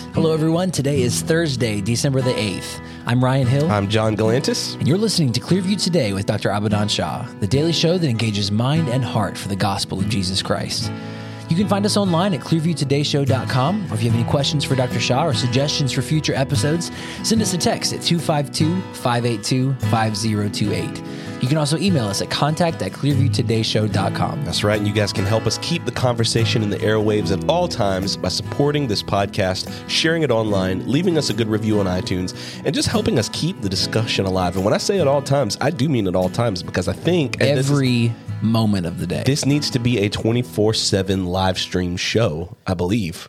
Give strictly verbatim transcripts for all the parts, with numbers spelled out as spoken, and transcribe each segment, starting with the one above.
Hello, everyone. Today is Thursday, December the eighth. I'm Ryan Hill. I'm John Galantis. And you're listening to Clearview Today with Doctor Abadan Shah, the daily show that engages mind and heart for the gospel of Jesus Christ. You can find us online at clearview today show dot com, or if you have any questions for Doctor Shah or suggestions for future episodes, send us a text at two five two, five eight two, five zero two eight. You can also email us at contact at clearview today show dot com. That's right, and you guys can help us keep the conversation in the airwaves at all times by supporting this podcast, sharing it online, leaving us a good review on iTunes, and just helping us keep the discussion alive. And when I say at all times, I do mean at all times, because I think... Every moment of the day. This needs to be a twenty-four seven live stream show, I believe.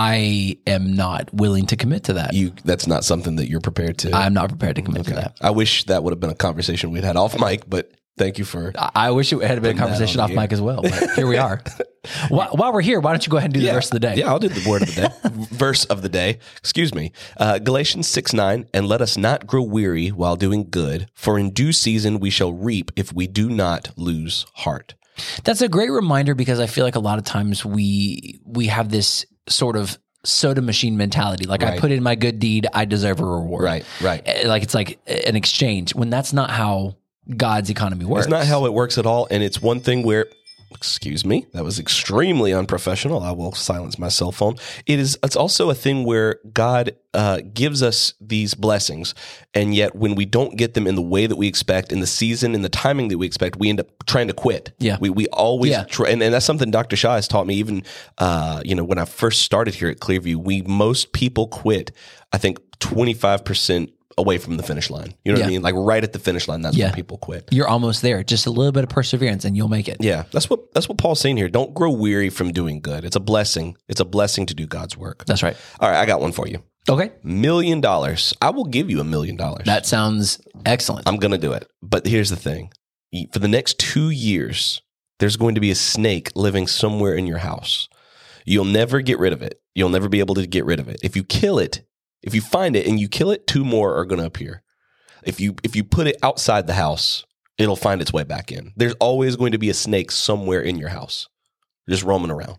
I am not willing to commit to that. You That's not something that you're prepared to? I'm not prepared to commit okay. to that. I wish that would have been a conversation we'd had off mic, but thank you for... I wish it had been a conversation off mic as well, but here we are. while, while we're here, why don't you go ahead and do yeah. the verse of the day? Yeah, I'll do the word of the day. Verse of the day. Excuse me. Uh, Galatians six nine, and let us not grow weary while doing good, for in due season we shall reap if we do not lose heart. That's a great reminder, because I feel like a lot of times we we have this sort of soda machine mentality. Like, right. I put in my good deed, I deserve a reward. Right, right. Like, it's like an exchange, when that's not how God's economy works. It's not how it works at all. And it's one thing where, excuse me, that was extremely unprofessional. I will silence my cell phone. It is. It's also a thing where God uh, gives us these blessings, and yet when we don't get them in the way that we expect, in the season, in the timing that we expect, we end up trying to quit. Yeah, we we always yeah. try, and, and that's something Doctor Shah has taught me. Even uh, you know, when I first started here at Clearview, we most people quit. I think twenty-five percent. Away from the finish line. You know yeah. what I mean? Like right at the finish line, that's yeah. when people quit. You're almost there. Just a little bit of perseverance and you'll make it. Yeah. That's what that's what Paul's saying here. Don't grow weary from doing good. It's a blessing. It's a blessing to do God's work. That's right. All right, I got one for you. Okay. Million dollars. I will give you a million dollars. That sounds excellent. I'm going to do it. But here's the thing. For the next two years, there's going to be a snake living somewhere in your house. You'll never get rid of it. You'll never be able to get rid of it. If you kill it, if you find it and you kill it, two more are going to appear. If you if you put it outside the house, it'll find its way back in. There's always going to be a snake somewhere in your house, just roaming around.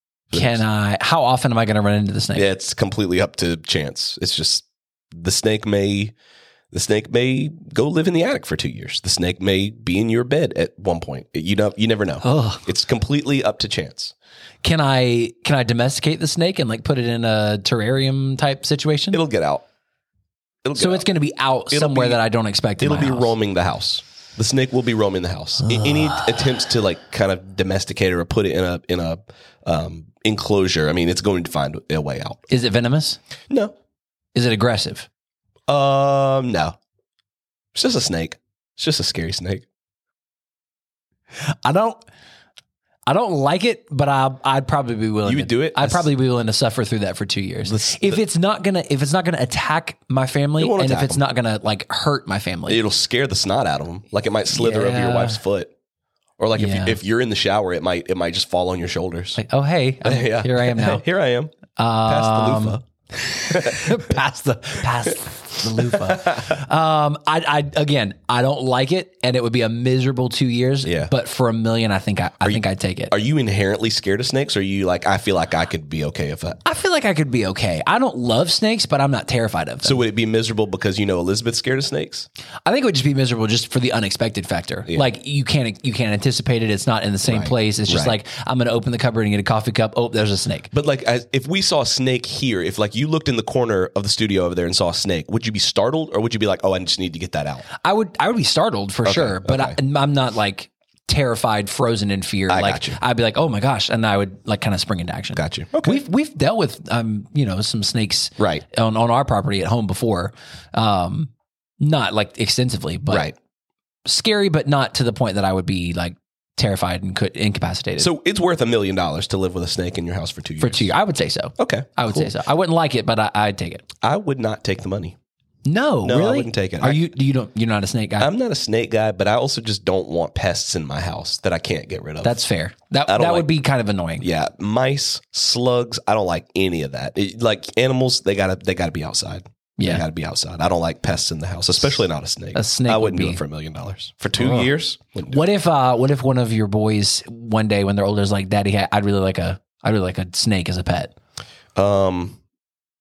Can I, how often am I going to run into the snake? Yeah, it's completely up to chance. It's just the snake may the snake may go live in the attic for two years. The snake may be in your bed at one point. You know, you never know. Oh. It's completely up to chance. Can I can I domesticate the snake and like put it in a terrarium type situation? It'll get out. It'll get so out. it's going to be out It'll somewhere be, that I don't expect. In it'll my be house. roaming the house. The snake will be roaming the house. Uh. Any attempts to like kind of domesticate it or put it in a in a um, enclosure, I mean, it's going to find a way out. Is it venomous? No. Is it aggressive? Um, no. It's just a snake. It's just a scary snake. I don't. I don't like it, but I, I'd probably be willing. You would to, do it? I'd probably be willing to suffer through that for two years. This, if the, it's not gonna, if it's not gonna attack my family, it won't and attack if it's them. not gonna like hurt my family, it'll scare the snot out of them. Like it might slither Yeah. over your wife's foot, or like Yeah. if you, if you're in the shower, it might it might just fall on your shoulders. like, oh hey, I'm- yeah. here I am now. Here I am. Past the Um, loofah. past the past the loofah. Um, I, I again, I don't like it, and it would be a miserable two years. Yeah. But for a million, I think I, I you- think I'd take it. Are you inherently scared of snakes, or are you like, I feel like I could be okay if I... I feel like I could be okay. I don't love snakes, but I'm not terrified of them. So would it be miserable because you know Elizabeth's scared of snakes? I think it would just be miserable just for the unexpected factor. Yeah. Like you can't you can't anticipate it. It's not in the same Right. place. It's just Right. like I'm going to open the cupboard and get a coffee cup. Oh, there's a snake. But like, as, if we saw a snake here, if like you looked in the corner of the studio over there and saw a snake, would you be startled, or would you be like, oh, I just need to get that out? I would I would be startled for sure, but okay. I, I'm not like terrified, frozen in fear. I like got you. I'd be like, oh my gosh, and I would like kind of spring into action. Got you. Okay. We've we've dealt with um you know some snakes Right. on on our property at home before, um not like extensively, but Right. scary, but not to the point that I would be like terrified and could incapacitated. So it's worth a million dollars to live with a snake in your house for two years. for two years, I would say so. Okay. I would cool. say so. I wouldn't like it, but I, I'd take it. I would not take the money. No, No, I really? wouldn't take it. Are I- you? You don't? You're not a snake guy. I'm not a snake guy, but I also just don't want pests in my house that I can't get rid of. That's fair. That I that don't would like- be kind of annoying. yeah, mice, slugs. I don't like any of that. It- like animals, they gotta they gotta be outside. Yeah. They gotta be outside. I don't like pests in the house, especially not a snake. A snake I would wouldn't do be- it for a million dollars for two Oh. years. Wouldn't do What if? Uh, what if one of your boys one day when they're older is like, "Daddy, I'd really like a, I'd really like a snake as a pet." it. Um,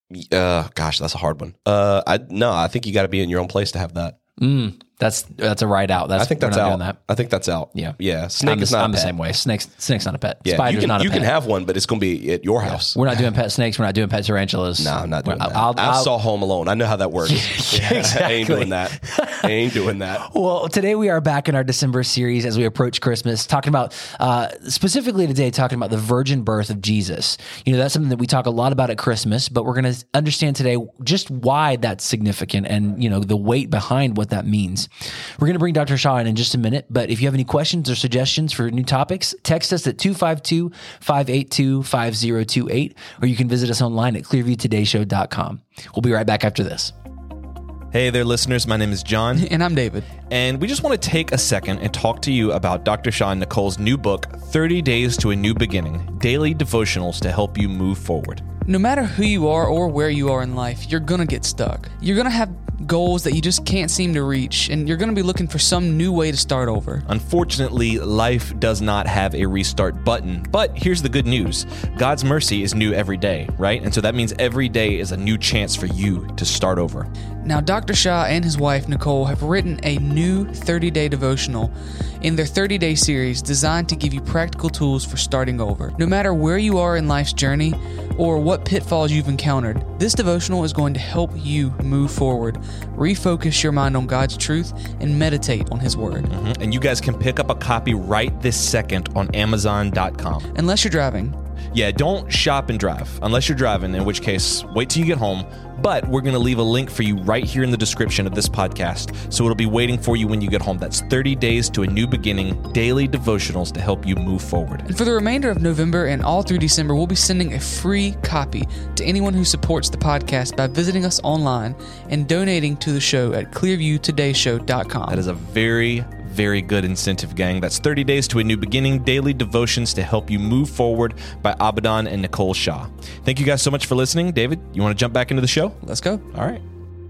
Uh, gosh, that's a hard one. Uh, I no, I think you got to be in your own place to have that. Mm, that's that's a ride out. That's I think that's we're not out. Doing that. I think that's out. Yeah, yeah. Snake I'm is the, not. I'm a the pet. same way. Snake's snake's not a pet. Yeah, Spider's you can, not a you pet. can have one, but it's going to be at your house. We're not doing pet snakes. We're not doing pet tarantulas. No, I'm not doing I'll, that. I'll, I I'll, saw Home Alone. I know how that works. Yeah, exactly. I ain't doing that. I ain't doing that. Well, today we are back in our December series as we approach Christmas, talking about, uh, specifically today, talking about the virgin birth of Jesus. You know, that's something that we talk a lot about at Christmas, but we're going to understand today just why that's significant and, you know, the weight behind what that means. We're going to bring Doctor Shaw in in just a minute, but if you have any questions or suggestions for new topics, text us at two five two, five eight two, five zero two eight, or you can visit us online at clearview today show dot com. We'll be right back after this. Hey there, listeners. My name is John. And I'm David. And we just want to take a second and talk to you about Doctor Shaw and Nicole's new book, thirty days to a New Beginning, Daily Devotionals to Help You Move Forward. No matter who you are or where you are in life, you're going to get stuck. You're going to have goals that you just can't seem to reach, and you're going to be looking for some new way to start over. Unfortunately, life does not have a restart button, but here's the good news. God's mercy is new every day, right? And so that means every day is a new chance for you to start over. Now, Doctor Shaw and his wife, Nicole, have written a new thirty-day devotional in their thirty-day series designed to give you practical tools for starting over. No matter where you are in life's journey or what pitfalls you've encountered, this devotional is going to help you move forward, refocus your mind on God's truth, and meditate on His Word. Mm-hmm. And you guys can pick up a copy right this second on amazon dot com. Unless you're driving. Yeah, don't shop and drive unless you're driving, in which case, wait till you get home. But we're going to leave a link for you right here in the description of this podcast, so it'll be waiting for you when you get home. That's thirty days to a New Beginning, daily devotionals to help you move forward. And for the remainder of November and all through December, we'll be sending a free copy to anyone who supports the podcast by visiting us online and donating to the show at clearview today show dot com. That is a very, very good incentive, gang. That's thirty days to a New Beginning, daily devotions to help you move forward by Abadan and Nicole Shaw. Thank you guys so much for listening. David, you want to jump back into the show? Let's go. All right.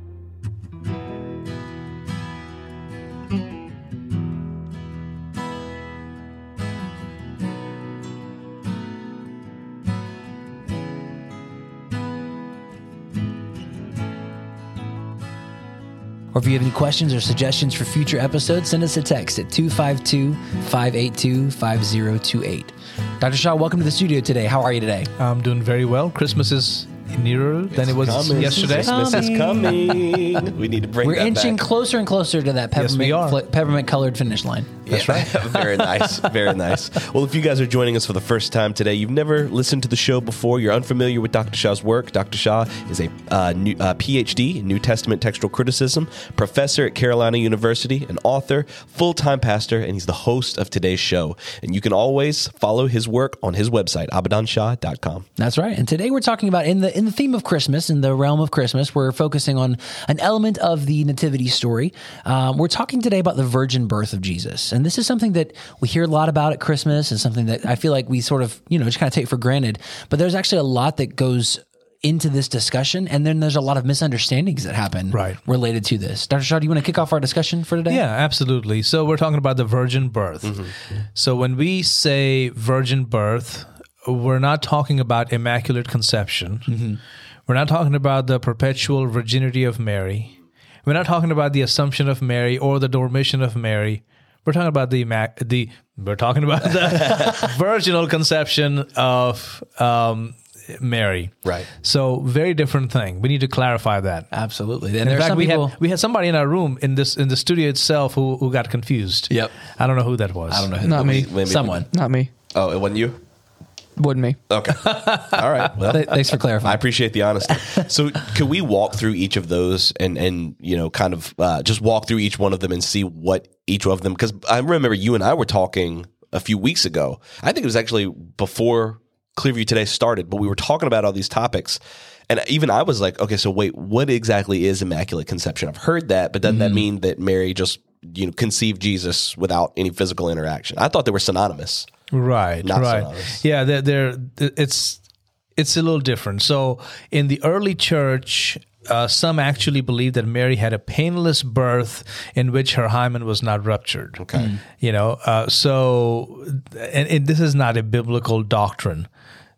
Or if you have any questions or suggestions for future episodes, send us a text at two five two, five eight two, five zero two eight. Doctor Shaw, welcome to the studio today. How are you today? I'm doing very well. Christmas is nearer than it was coming. yesterday. Christmas is coming. We need to bring We're that inching back. closer and closer to that Yes, we are. peppermint, peppermint colored finish line. That's right. Very nice. Very nice. Well, if you guys are joining us for the first time today, you've never listened to the show before, you're unfamiliar with Doctor Shaw's work. Doctor Shaw is a uh, new, uh, P H D in New Testament textual criticism, professor at Carolina University, an author, full-time pastor, and he's the host of today's show. And you can always follow his work on his website, abadan shah dot com. That's right. And today we're talking about, in the in the theme of Christmas, in the realm of Christmas, we're focusing on an element of the nativity story. Um, we're talking today about the virgin birth of Jesus. And this is something that we hear a lot about at Christmas and something that I feel like we sort of, you know, just kind of take for granted. But there's actually a lot that goes into this discussion. And then there's a lot of misunderstandings that happen Right. related to this. Doctor Shaw, do you want to kick off our discussion for today? Yeah, absolutely. So we're talking about the virgin birth. So when we say virgin birth, we're not talking about immaculate conception. We're not talking about the perpetual virginity of Mary. We're not talking about the assumption of Mary or the dormition of Mary. We're talking about the the we're talking about the virginal conception of um, Mary. Right. So very different thing. We need to clarify that. Absolutely. And In there are fact, some we people... had we had somebody in our room in this in the studio itself who who got confused. Yep. I don't know who that was. I don't know who Not me. Maybe- Someone. Not me. Oh, it wasn't you? Wasn't me. Okay. All right. Well, Th- Thanks for I clarifying. appreciate the honesty. So, could we walk through each of those and and you know kind of uh, just walk through each one of them and see what each of them? Because I remember you and I were talking a few weeks ago. I think it was actually before Clearview Today started, but we were talking about all these topics, and even I was like, okay, so wait, what exactly is Immaculate Conception? I've heard that, but doesn't that mean that Mary just you know conceived Jesus without any physical interaction? I thought they were synonymous. Right, Not right. synonymous. Yeah, they're, they're it's it's a little different. So in the early church, uh, some actually believed that Mary had a painless birth in which her hymen was not ruptured. Okay. You know, uh, so and, and this is not a biblical doctrine.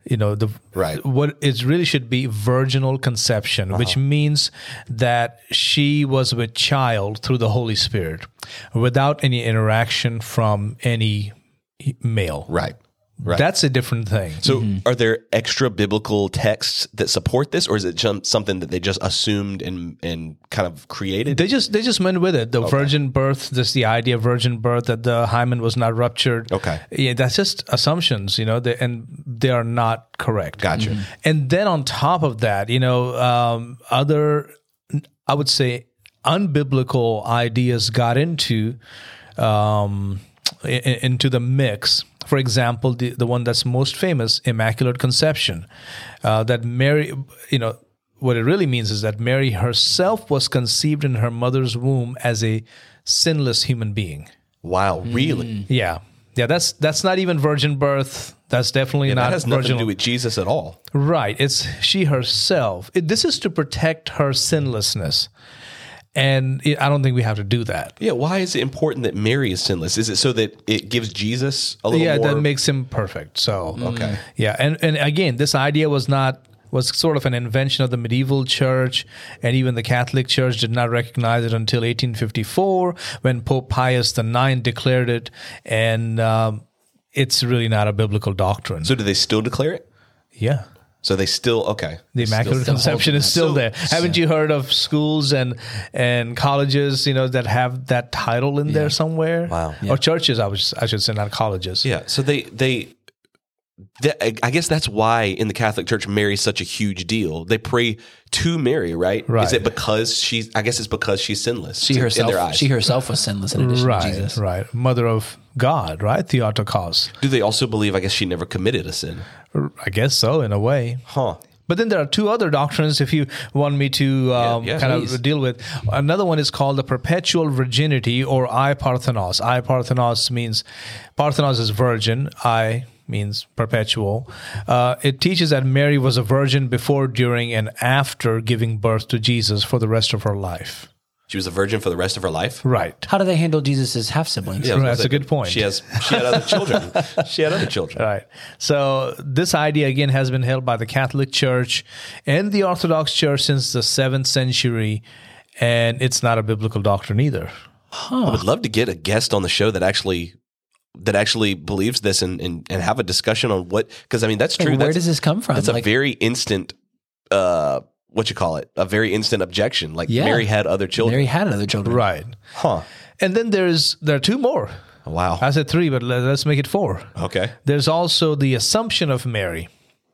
you know, the Right. what it really should be virginal conception, which means that she was with child through the Holy Spirit without any interaction from any male. Right. Right. That's a different thing. So, are there extra biblical texts that support this, or is it jum- something that they just assumed and and kind of created? They just they just went with it. The virgin birth, just the idea of virgin birth, that the hymen was not ruptured. Okay. Yeah, that's just assumptions, you know, they, and they are not correct. Gotcha. And then on top of that, you know, um, other, I would say, unbiblical ideas got into um, in, into the mix. For example, the, the one that's most famous, Immaculate Conception, uh, that Mary, you know, what it really means is that Mary herself was conceived in her mother's womb as a sinless human being. Wow, really? Yeah. Yeah, that's that's not even virgin birth. That's definitely Yeah, not that has nothing virginal. to do with Jesus at all. Right. It's she herself. It, this is to protect her sinlessness. And it, I don't think we have to do that. Yeah, why is it important that Mary is sinless? Is it so that it gives Jesus a little Yeah, more? that makes him perfect. So Okay. yeah, and and again, this idea was not was sort of an invention of the medieval church, and even the Catholic Church did not recognize it until eighteen fifty-four when Pope Pius the Ninth declared it, and um, it's really not a biblical doctrine. So do they still declare it? yeah. So they still okay. The Immaculate still Conception holding is that. still So- there. Haven't you heard of schools and and colleges, you know, that have that title in there somewhere? Wow. Or churches, I was I should say, not colleges. Yeah. So they they. That, I guess that's why in the Catholic Church Mary's such a huge deal. They pray to Mary, right? Right. Is it because she's? I guess it's because she's sinless. She in their herself, eyes. she herself was sinless in addition Right, to Jesus. right. Mother of God, right? Theotokos. Do they also believe? I guess she never committed a sin. I guess so, in a way. Huh. But then there are two other doctrines, if you want me to um, Yeah, yeah, kind please. of deal with. Another one is called the perpetual virginity, or I Parthenos. I Parthenos means, Parthenos is virgin. I means perpetual. Uh, it teaches that Mary was a virgin before, during, and after giving birth to Jesus for the rest of her life. She was a virgin for the rest of her life. Right. How do they handle Jesus' half siblings? Yeah, I was Right, gonna that's say, a good point. She has. She had other children. She had other children. Right. So this idea again has been held by the Catholic Church and the Orthodox Church since the seventh century, and it's not a biblical doctrine either. I would love to get a guest on the show that actually that actually believes this and and, and have a discussion on what, because I mean that's Like, true. where That's- does this come from? That's a Like- very instant. Uh, what you call it? A very instant objection. Like Yeah. Mary had other children. Mary had other children. Right. Huh. And then there's there are two more. Wow. I said three, but let- let's make it four. Okay. There's also the Assumption of Mary.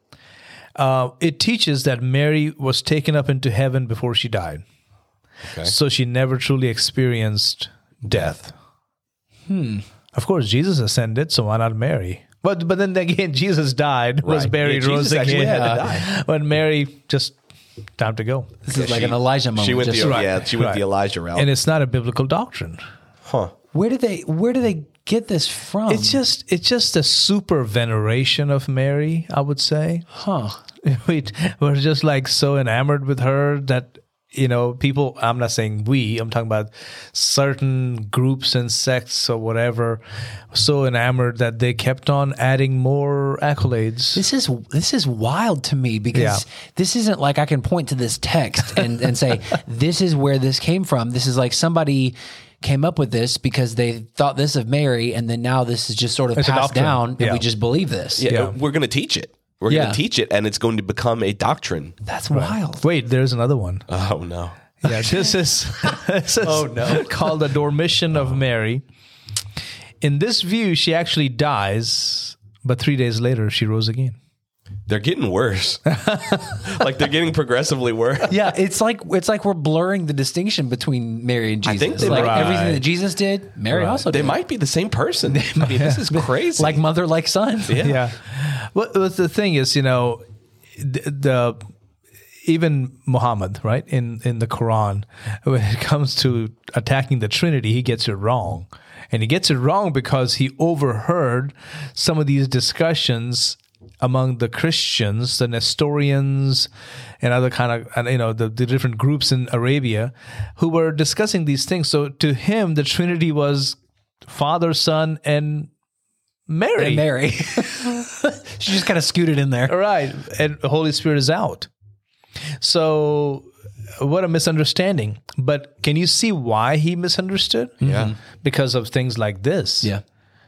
Uh, it teaches that Mary was taken up into heaven before she died. Okay. So she never truly experienced death. Hmm. Of course, Jesus ascended, so why not Mary? But but then again, Jesus died, was Right. buried, Yeah, rose Jesus actually again. had to die. But Mary just time to go. This is Yeah, like she- an Elijah moment. She went just- the Right. yeah. She went Right. the Elijah route. And it's not a biblical doctrine. huh. Where do they where do they get this from? It's just it's just a super veneration of Mary, I would say. huh. we we're just like so enamored with her that, you know, people, I'm not saying we, I'm talking about certain groups and sects or whatever, so enamored that they kept on adding more accolades. This is this is wild to me because Yeah. this isn't like I can point to this text and, and say this is where this came from. This is like somebody came up with this because they thought this of Mary, and then now this is just sort of It's a passed doctrine. down, and Yeah. we just believe this. Yeah, Yeah. we're going to teach it. We're Yeah. going to teach it, and it's going to become a doctrine. That's wild. Wait, there's another one. Oh no! Yeah, this is, this is Oh, no. called the Dormition of Mary. In this view, she actually dies, but three days later, she rose again. They're getting worse. Like they're getting progressively worse. Yeah, it's like it's like we're blurring the distinction between Mary and Jesus. think they like might. everything Right. that Jesus did, Mary also They did. might be the same person. I mean, this is crazy. like mother, like son. yeah. Yeah. Well, well, the thing is, you know, the, the even Muhammad, right, in, in the Quran, when it comes to attacking the Trinity, he gets it wrong. And he gets it wrong because he overheard some of these discussions among the Christians, the Nestorians, and other kind of, and, you know, the, the different groups in Arabia who were discussing these things. So to him, the Trinity was Father, Son, and Mary. And Mary. She just kind of scooted in there. Right. And the Holy Spirit is out. So what a misunderstanding. But can you see why he misunderstood? Yeah. Because of things like this. Yeah.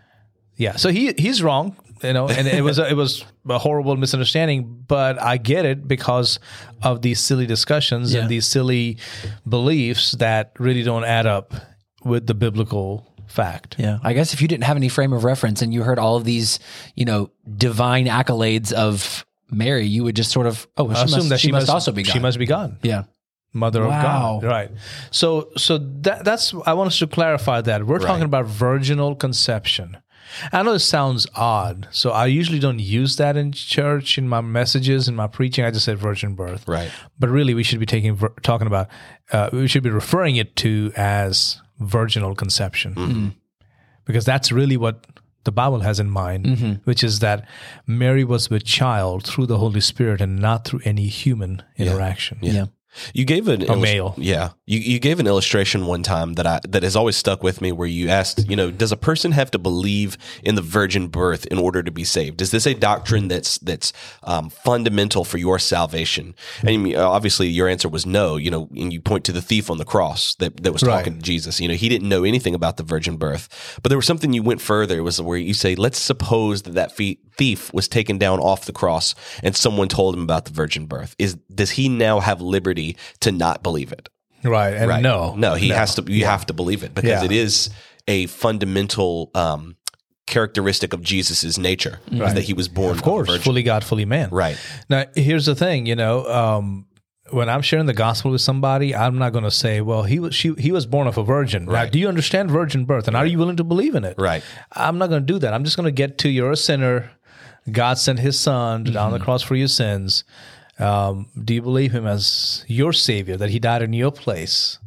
Yeah. So he he's wrong, you know, and it was a, it was a horrible misunderstanding, but I get it because of these silly discussions Yeah. and these silly beliefs that really don't add up with the biblical fact. Yeah. I guess if you didn't have any frame of reference and you heard all of these, you know, divine accolades of Mary, you would just sort of, oh, well, she, Assume must, that she, must also be God. She must be God. Yeah. Mother Wow. of God, right? So, so that that's I want us to clarify that we're talking about virginal conception. I know it sounds odd, so I usually don't use that in church in my messages in my preaching. I just said virgin birth, Right. But really, we should be taking talking about uh, we should be referring it to as virginal conception, Mm-hmm. because that's really what the Bible has in mind, Mm-hmm. which is that Mary was with child through the Holy Spirit and not through any human interaction. Yeah. You gave an illus- male. Yeah, you you gave an illustration one time that I that has always stuck with me. Where you asked, you know, does a person have to believe in the virgin birth in order to be saved? Is this a doctrine that's that's um, fundamental for your salvation? And you mean, obviously, your answer was no. You know, and you point to the thief on the cross that that was talking Right. to Jesus. You know, he didn't know anything about the virgin birth, but there was something you went further. It was where you say, let's suppose that that fe- thief was taken down off the cross, and someone told him about the virgin birth. Is does he now have liberty to not believe it? Right, and Right. no, no, he has to. You have to believe it because Yeah. it is a fundamental um, characteristic of Jesus's nature, is Right. that he was born of course, a virgin. fully God, fully man. Right. Now, here's the thing, you know, um, when I'm sharing the gospel with somebody, I'm not going to say, "Well, he was she, he was born of a virgin." Now, Right. do you understand virgin birth, and are you willing to believe in it? Right. I'm not going to do that. I'm just going to get to you're a sinner. God sent His Son down Mm-hmm. the cross for your sins. Um, do you believe Him as your Savior, that He died in your place?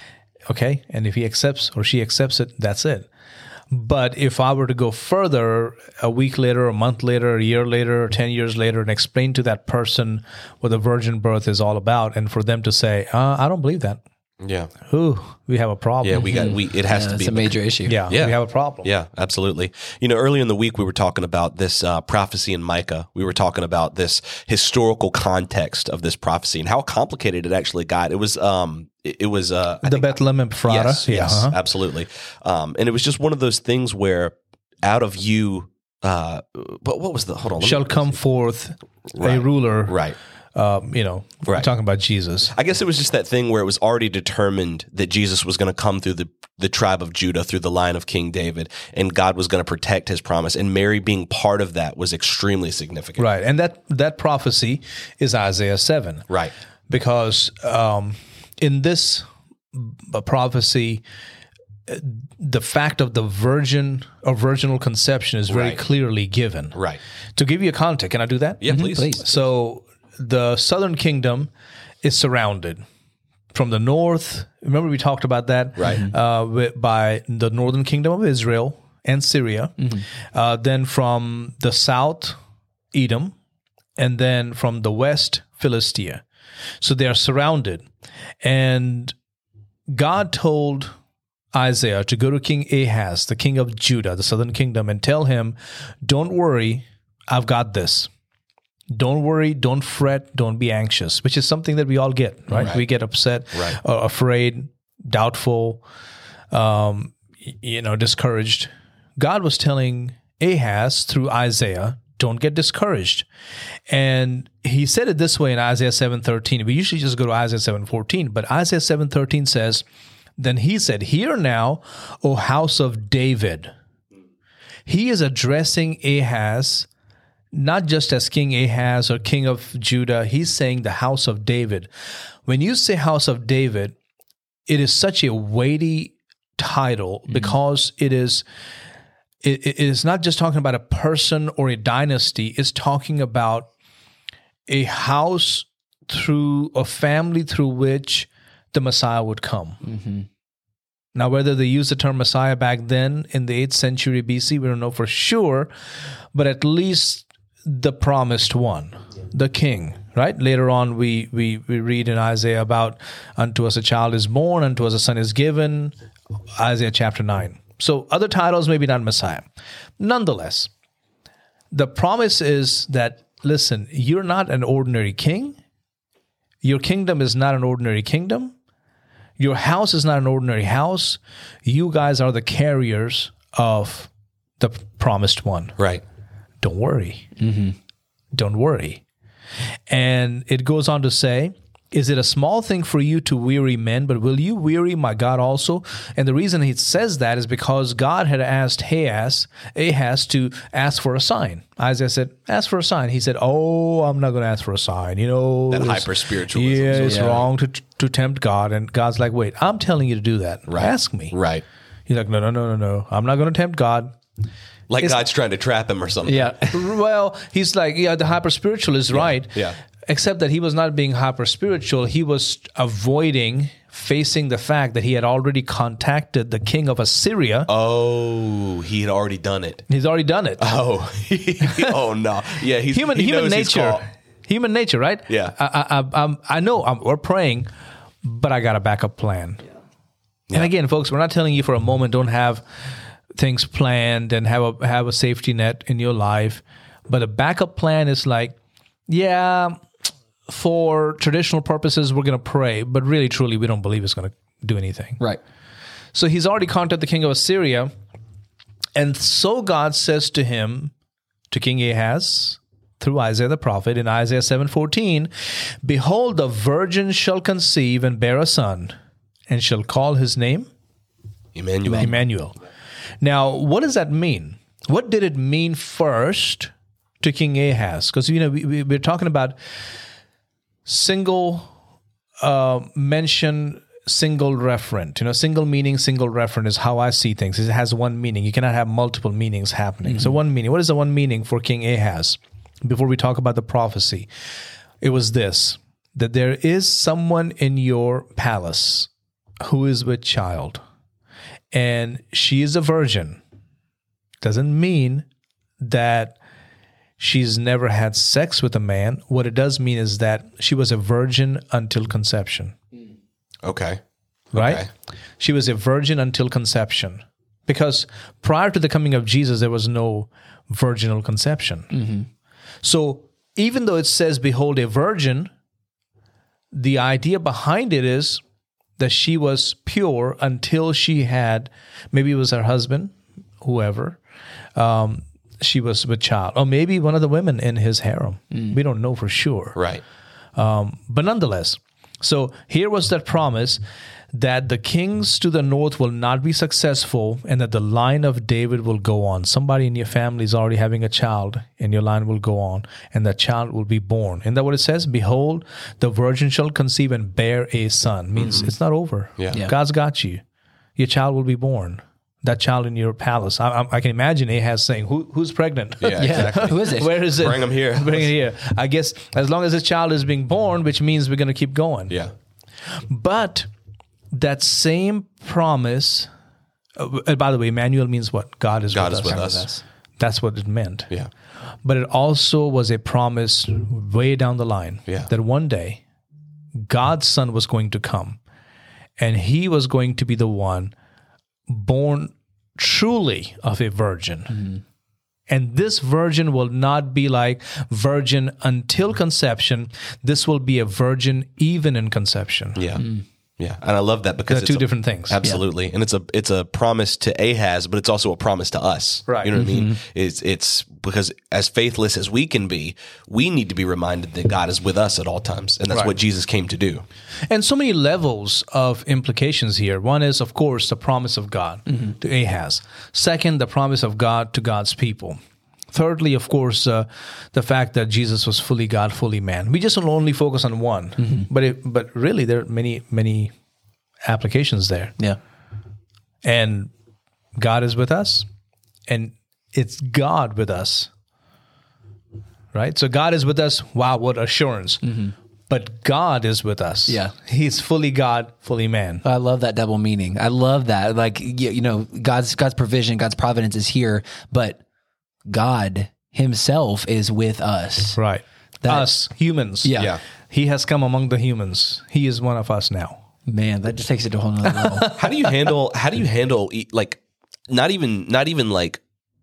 Okay, and if he accepts or she accepts it, that's it. But if I were to go further a week later, a month later, a year later, or ten years later, and explain to that person what the virgin birth is all about, and for them to say, uh, I don't believe that, Yeah. ooh, we have a problem. Yeah. We got. We. It has Yeah, to be it's a major issue. yeah, Yeah. we have a problem. Yeah, absolutely. You know, earlier in the week, we were talking about this uh, prophecy in Micah. We were talking about this historical context of this prophecy and how complicated it actually got. It was, um, it, it was, uh, I The think- Bethlehem Ephrata. yes, yeah, yes, uh-huh. absolutely. Um, and it was just one of those things where out of you, uh, what, what was the, hold on. let me- Shall come forth a Right. ruler. Right. Um, you know, we're Right. talking about Jesus. I guess it was just that thing where it was already determined that Jesus was going to come through the, the tribe of Judah, through the line of King David, and God was going to protect his promise. And Mary being part of that was extremely significant. Right. And that, that prophecy is Isaiah seven. Right. Because um, in this b- prophecy, uh, the fact of the virgin or virginal conception is very Right. clearly given. Right. To give you a context, can I do that? Yeah, please. please. So the southern kingdom is surrounded from the north. Remember we talked about that, Right. Uh, with, by the northern kingdom of Israel and Syria. Uh, then from the south, Edom, and then from the west, Philistia. So they are surrounded, and God told Isaiah to go to King Ahaz, the king of Judah, the southern kingdom, and tell him, "Don't worry, I've got this. Don't worry, don't fret, don't be anxious," which is something that we all get, right? Right. We get upset, Right. uh, afraid, doubtful, um, y- you know, discouraged. God was telling Ahaz through Isaiah, don't get discouraged. And he said it this way in Isaiah seven thirteen. We usually just go to Isaiah seven fourteen, but Isaiah seven thirteen says, "Then he said, 'Hear now, O house of David.'" He is addressing Ahaz not just as King Ahaz or king of Judah. He's saying the house of David. When you say house of David, it is such a weighty title because it is it, it is not just talking about a person or a dynasty. It's talking about a house through a family through which the Messiah would come. Now, whether they used the term Messiah back then in the eighth century B C, we don't know for sure, but at least the promised one, the king, right? Later on, we, we, we read in Isaiah about unto us a child is born, unto us a son is given, Isaiah chapter nine. So other titles, maybe not Messiah. Nonetheless, the promise is that, listen, you're not an ordinary king. Your kingdom is not an ordinary kingdom. Your house is not an ordinary house. You guys are the carriers of the promised one. Right. Don't worry. Mm-hmm. Don't worry. And it goes on to say, is it a small thing for you to weary men, but will you weary my God also? And the reason he says that is because God had asked Ahaz, Ahaz to ask for a sign. Isaiah said, ask for a sign. He said, oh, I'm not going to ask for a sign. You know, That it's- hyper-spiritualism. Yeah, it's Yeah. wrong to to tempt God. And God's like, wait, I'm telling you to do that. Right. Ask me. Right. He's like, no, no, no, no, no. I'm not going to tempt God. Like It's- God's trying to trap him or something. Yeah. Well, he's like, yeah, the hyper spiritual is right. yeah. Except that he was not being hyper spiritual. He was avoiding facing the fact that he had already contacted the king of Assyria. Oh, he had already done it. He's already done it. Oh, oh no. Yeah, he's human he human knows he's nature. caught. Human nature, right? Yeah. I I, I, I'm, I know I'm, we're praying, but I got a backup plan. And again, folks, we're not telling you for a moment don't have things planned and have a have a safety net in your life, but a backup plan is like, yeah, for traditional purposes we're going to pray, but really truly we don't believe it's going to do anything. Right. So he's already contacted the king of Assyria, and so God says to him, to King Ahaz, through Isaiah the prophet in Isaiah seven fourteen, behold, the virgin shall conceive and bear a son, and shall call his name Emmanuel. Emmanuel. Now, what does that mean? What did it mean first to King Ahaz? Because, you know, we, we, we're talking about single uh, mention, single referent. You know, single meaning, single referent is how I see things. It has one meaning. You cannot have multiple meanings happening. Mm-hmm. So one meaning. What is the one meaning for King Ahaz? Before we talk about the prophecy, it was this, that there is someone in your palace who is with child, and she is a virgin. Doesn't mean that she's never had sex with a man. What it does mean is that she was a virgin until conception. Okay. Right? Okay. She was a virgin until conception. Because prior to the coming of Jesus, there was no virginal conception. Mm-hmm. So even though it says, behold, a virgin, the idea behind it is that she was pure until she had, maybe it was her husband, whoever, um, she was with child. Or maybe one of the women in his harem. Mm. We don't know for sure. Right. Um, but nonetheless, so here was that promise that the kings to the north will not be successful and that the line of David will go on. Somebody in your family is already having a child and your line will go on and that child will be born. Isn't that what it says? Behold, the virgin shall conceive and bear a son. Means mm-hmm. it's not over. Yeah. Yeah. God's got you. Your child will be born. That child in your palace. I, I, I can imagine Ahaz saying, Who, who's pregnant? Yeah, exactly. Who is it? Where is it? Bring him here. Bring it here. I guess as long as this child is being born, which means we're going to keep going. Yeah. But that same promise, uh, by the way, Emmanuel means what? God is God with is us. with us. That's what it meant. Yeah. But it also was a promise way down the line Yeah. that one day God's son was going to come and he was going to be the one born truly of a virgin. Mm-hmm. And this virgin will not be like virgin until conception. This will be a virgin even in conception. Yeah. Mm. Yeah. And I love that because They're it's two a- different things. Absolutely. And it's a it's a promise to Ahaz, but it's also a promise to us. Right. You know what I mean? It's it's because as faithless as we can be, we need to be reminded that God is with us at all times. And that's Right. what Jesus came to do. And so many levels of implications here. One is, of course, the promise of God to Ahaz. Second, the promise of God to God's people. Thirdly, of course, uh, the fact that Jesus was fully God, fully man. We just will only focus on one, mm-hmm. but it, but really there are many, many applications there. Yeah. And God is with us, and it's God with us, right? So God is with us. Wow, what assurance. Mm-hmm. But God is with us. Yeah. He's fully God, fully man. I love that double meaning. I love that. Like, you you know, God's God's provision, God's providence is here, but God himself is with us. Right. That- us, humans. Yeah. Yeah. He has come among the humans. He is one of us now. Man, that just takes it to a whole nother level. How do you handle how do you handle e- like not even not even like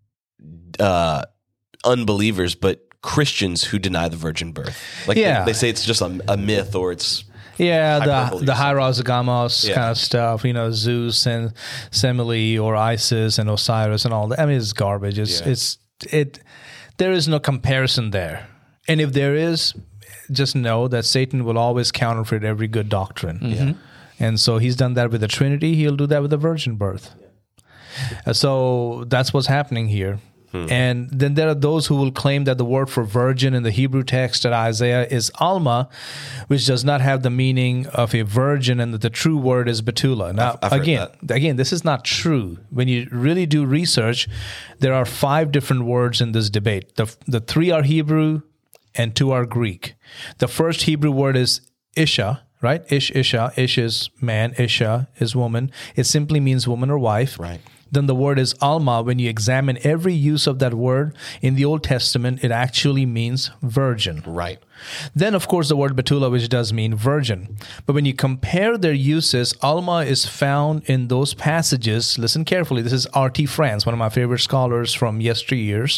uh, unbelievers, but Christians who deny the virgin birth. Like Yeah. they, they say it's just a, a myth or it's Yeah, the hyperbole. the Hieros Gamos Yeah. kind of stuff, you know, Zeus and Semele or Isis and Osiris and all that. I mean, it's garbage. It's Yeah. it's it. There is no comparison there, and if there is, just know that Satan will always counterfeit every good doctrine. Mm-hmm. And so he's done that with the Trinity. He'll do that with the virgin birth. Uh, so that's what's happening here. Hmm. And then there are those who will claim that the word for virgin in the Hebrew text at Isaiah is Alma, which does not have the meaning of a virgin, and that the true word is Betula. Now, I've- I've heard again, again, this is not true. When you really do research, there are five different words in this debate. The, the three are Hebrew and two are Greek. The first Hebrew word is Isha, right? Ish, Isha. Ish is man. Isha is woman. It simply means woman or wife. Right. Then the word is Alma. When you examine every use of that word in the Old Testament, it actually means virgin. right. Then, of course, the word Betula, which does mean virgin. But when you compare their uses, Alma is found in those passages. Listen carefully. This is R T France, one of my favorite scholars from yesteryears.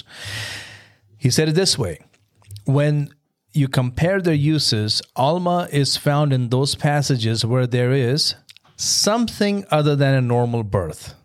He said it this way. When you compare their uses, Alma is found in those passages where there is something other than a normal birth.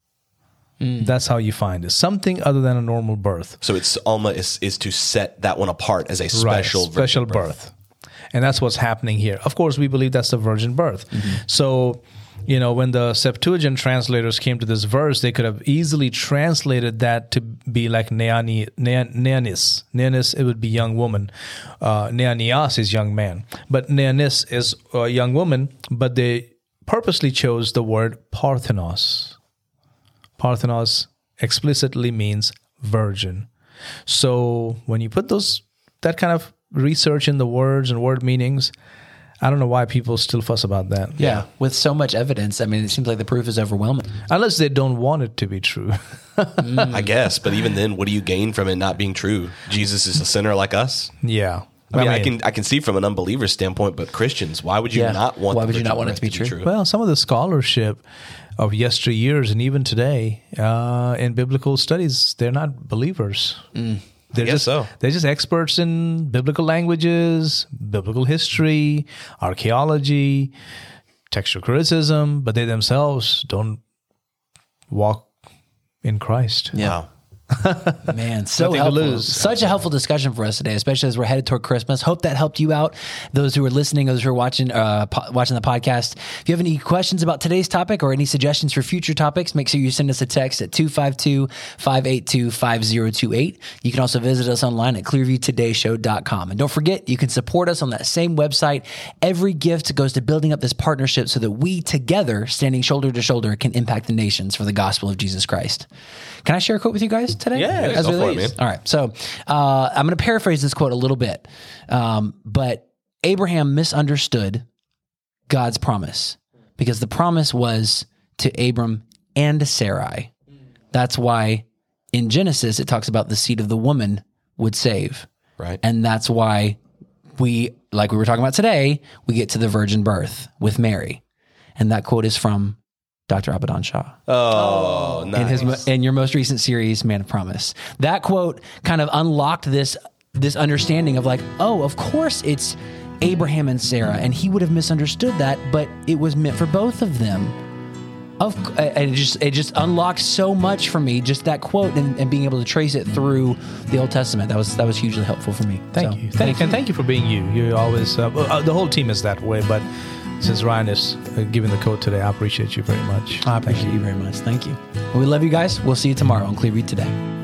That's how you find it. Something other than a normal birth. So it's Alma is is to set that one apart as a special Right, special virgin birth. And that's what's happening here. Of course, we believe that's the virgin birth. So, you know, when the Septuagint translators came to this verse, they could have easily translated that to be like Neani, Nean, Neanis. Neanis, it would be young woman. Uh, Neanias is young man. But Neanis is a young woman, but they purposely chose the word Parthenos. Parthenos explicitly means virgin. So when you put those that kind of research in the words and word meanings, I don't know why people still fuss about that. Yeah, with so much evidence, I mean, it seems like the proof is overwhelming. Unless they don't want it to be true. I guess. But even then, what do you gain from it not being true? Jesus is a sinner like us. Yeah. I mean, I, can I can see from an unbeliever standpoint, but Christians, why would you Yeah. not want? Why the would you virgin not want it birth to be true? Well, some of the scholarship of yesteryears and even today uh, in biblical studies, they're not believers. They're guess just so. they're just experts in biblical languages, biblical history, archaeology, textual criticism, but they themselves don't walk in Christ. Yeah. Man, so Nothing to helpful. lose. Such a helpful discussion for us today, especially as we're headed toward Christmas. Hope that helped you out. Those who are listening, those who are watching, uh, po- watching the podcast. If you have any questions about today's topic or any suggestions for future topics, make sure you send us a text at two five two, five eight two, five zero two eight. You can also visit us online at clearview today show dot com. And don't forget, you can support us on that same website. Every gift goes to building up this partnership so that we together, standing shoulder to shoulder, can impact the nations for the gospel of Jesus Christ. Can I share a quote with you guys today? Yeah, As go we for it, leave? man. All right. So uh, I'm going to paraphrase this quote a little bit. Um, but Abraham misunderstood God's promise because the promise was to Abram and Sarai. That's why in Genesis it talks about the seed of the woman would save. Right. And that's why we, like we were talking about today, we get to the virgin birth with Mary. And that quote is from Doctor Abadan Shah. Oh, nice. In his mo- in your most recent series, Man of Promise. That quote kind of unlocked this this understanding of like, oh, of course it's Abraham and Sarah, and he would have misunderstood that, but it was meant for both of them. Of and it just it just unlocked so much for me, just that quote and, and being able to trace it through the Old Testament. That was that was hugely helpful for me. Thank So, you. Thank, and thank you for being you. You always, uh, well, uh, the whole team is that way, but since Ryan is uh, giving the code today, I appreciate you very much. I appreciate you very much. Thank you. Well, we love you guys. We'll see you tomorrow on Clearview Today.